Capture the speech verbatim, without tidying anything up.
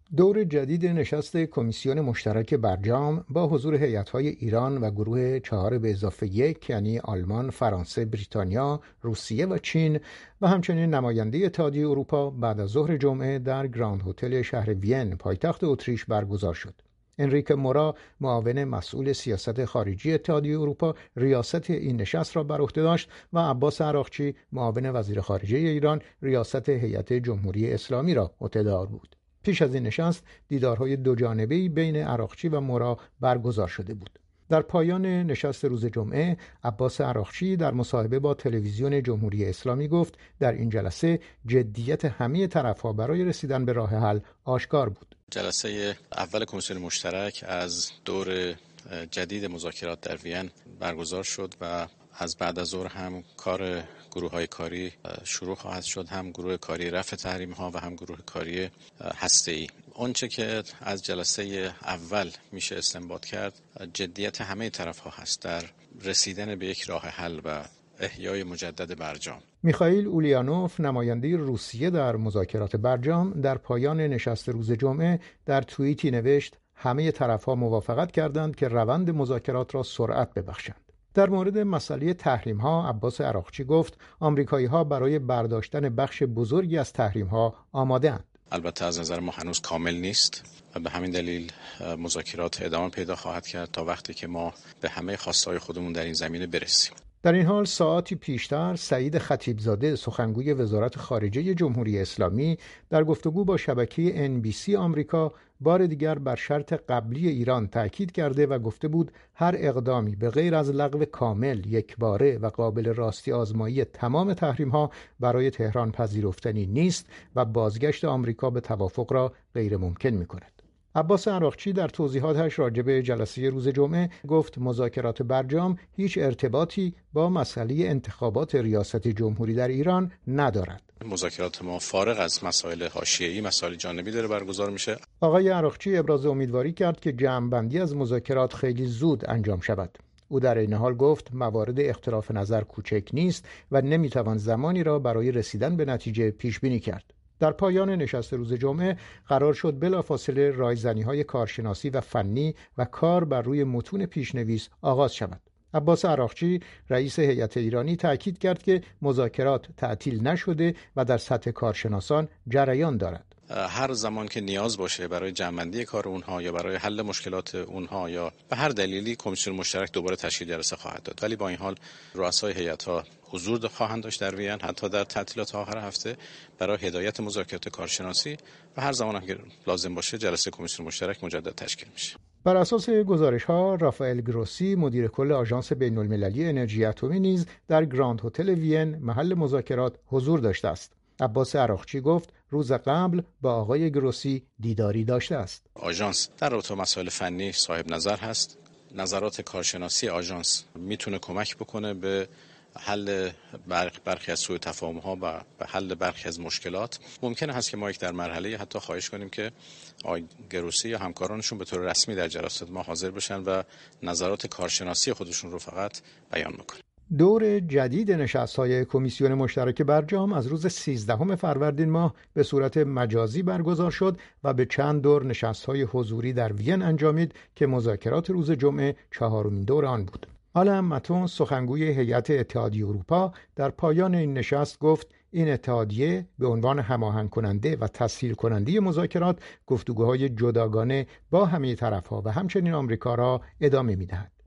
دور جدید نشست کمیسیون مشترک برجام با حضور هیئت‌های ایران و گروه چهار به اضافه یک یعنی آلمان، فرانسه، بریتانیا، روسیه و چین و همچنین نماینده اتحادیه اروپا بعد از ظهر جمعه در گراند هتل شهر وین پایتخت اتریش برگزار شد. انریک مورا، معاون مسئول سیاست خارجی اتحادیه اروپا، ریاست این نشست را بر عهده داشت و عباس عراقچی، معاون وزیر خارجه ایران، ریاست هیئت جمهوری اسلامی را عهده‌دار بود. پیش از این نشست دیدارهای دوجانبه‌ای بین عراقچی و مورا برگزار شده بود. در پایان نشست روز جمعه، عباس عراقچی در مصاحبه با تلویزیون جمهوری اسلامی گفت در این جلسه جدیت همه طرف‌ها برای رسیدن به راه حل آشکار بود. جلسه اول کمیسیون مشترک از دور جدید مذاکرات در وین برگزار شد و از بعد از ظهر هم کار گروه های کاری شروع خواهد شد، هم گروه کاری رفع تحریم ها و هم گروه کاری هسته ای. اونچه که از جلسه اول میشه استنباط کرد جدیت همه طرف ها هست در رسیدن به یک راه حل و احیای مجدد برجام. میخائیل اولیانوف، نماینده روسیه در مذاکرات برجام، در پایان نشست روز جمعه در توییتی نوشت همه طرف‌ها موافقت کردند که روند مذاکرات را سرعت ببخشند. در مورد مسئله تحریم‌ها عباس عراقچی گفت آمریکایی‌ها برای برداشتن بخش بزرگی از تحریم‌ها آماده‌اند. البته از نظر ما هنوز کامل نیست و به همین دلیل مذاکرات ادامه پیدا خواهد کرد تا وقتی که ما به همه خواسته‌های خودمون در این زمینه برسیم. در این حال ساعتی پیشتر سعید خطیبزاده، سخنگوی وزارت خارجه جمهوری اسلامی، در گفتگو با شبکه ان بی سی آمریکا بار دیگر بر شرط قبلی ایران تاکید کرده و گفته بود هر اقدامی به غیر از لغو کامل، یکباره و قابل راستی آزمایی تمام تحریم‌ها برای تهران پذیرفتنی نیست و بازگشت آمریکا به توافق را غیر ممکن می‌کند. عباس عراقچی در توضیحاتش راجع به جلسه روز جمعه گفت مذاکرات برجام هیچ ارتباطی با مسئله انتخابات ریاست جمهوری در ایران ندارد. مذاکرات ما فارغ از مسائل حاشیه‌ای، مسائل جانبی داره برگزار میشه. آقای عراقچی ابراز امیدواری کرد که جمع‌بندی از مذاکرات خیلی زود انجام شود. او در این حال گفت موارد اختلاف نظر کوچک نیست و نمیتوان زمانی را برای رسیدن به نتیجه پیش بینی کرد. در پایان نشست روز جمعه قرار شد بلافاصله رایزنی‌های کارشناسی و فنی و کار بر روی متون پیشنویس آغاز شود. عباس عراقچی، رئیس هیئت ایرانی، تاکید کرد که مذاکرات تعطیل نشده و در سطح کارشناسان جریان دارد. هر زمان که نیاز باشه برای جمع‌بندی کار اونها یا برای حل مشکلات اونها یا به هر دلیلی کمیسیون مشترک دوباره تشکیل جلسه خواهد داد. ولی با این حال رؤسای هیئت‌ها حضور خواهند داشت در وین حتی در تعطیلات آخر هفته برای هدایت مذاکرات کارشناسی و هر زمان که لازم باشه جلسه کمیسیون مشترک مجدد تشکیل میشه. بر اساس گزارش‌ها رافائل گروسی، مدیر کل آژانس بین‌المللی انرژی اتمی، نیز در گراند هتل وین محل مذاکرات حضور داشته است. عباس عراقچی گفت روز قبل با آقای گروسی دیداری داشته است. آژانس در رابطه با مسائل فنی صاحب نظر هست. نظرات کارشناسی آژانس میتونه کمک بکنه به حل برخی از سوء تفاهم‌ها و به حل برخی از مشکلات. ممکنه هست که ما یک در مرحله حتی خواهش کنیم که آقای گروسی یا همکارانشون به طور رسمی در جلسات ما حاضر بشن و نظرات کارشناسی خودشون رو فقط بیان بکنن. دور جدید نشست‌های کمیسیون مشترک برجام از روز سیزدهم فروردین ماه به صورت مجازی برگزار شد و به چند دور نشست‌های حضوری در وین انجامید که مذاکرات روز جمعه چهارمین دور آن بود. آلن متون، سخنگوی هیئت اتحادیه اروپا، در پایان این نشست گفت این اتحادیه به عنوان هماهنگ کننده و تسهیل کننده مذاکرات گفتگوهای جداگانه با همه طرف‌ها و همچنین آمریکا را ادامه می‌دهد.